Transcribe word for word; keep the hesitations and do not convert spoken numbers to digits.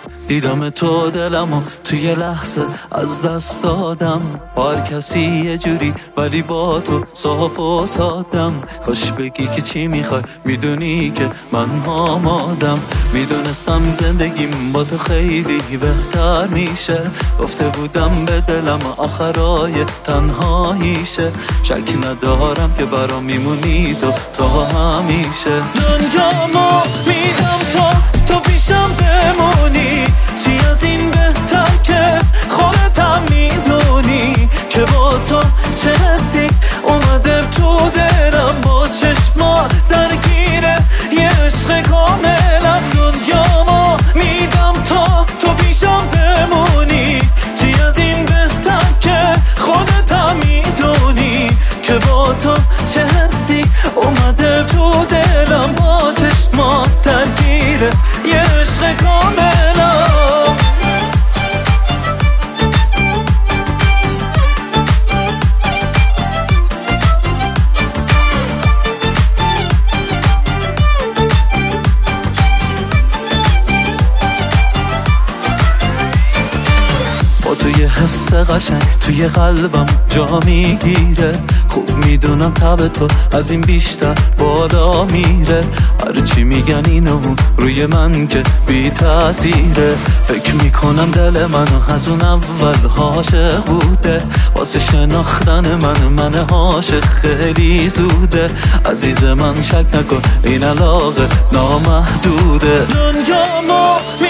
دیدم تو دلمو توی لحظه از دست دادم، هر کسی یه جوری ولی با تو صاف و سادم. کاش بگی که چی میخوای، میدونی که من آمادم. میدونستم زندگیم با تو خیلی بهتر میشه، گفته بودم به دلم آخرای تنهاییشه. شک ندارم که برام میمونی تو تا همیشه. دنیامو میدم تا تو پیشم بمونی، چی از این بهتر که خودتم میدونی که با تو چه حسی اومده تو دلم. با چشمات درگیره یه عشق کاملا. دنیامو میدم تا تو پیشم بمونی، چی از این بهتر که خودتم میدونی که با تو چه حسی اومده تو دلم. با چشمات درگیره یه عشق کاملا. توی حس قشنگ توی قلبم جا میگیره. خوب میدونم تب تو از این بیشتر بالا میره. هرچی میگن اینو روی من که بی تاثیره. فکر میکنم دل منو از اون اول عاشق بوده. واسه شناختن من من عاشق خیلی زوده. عزیز من شک نکن این علاقه نامحدوده. دنیامو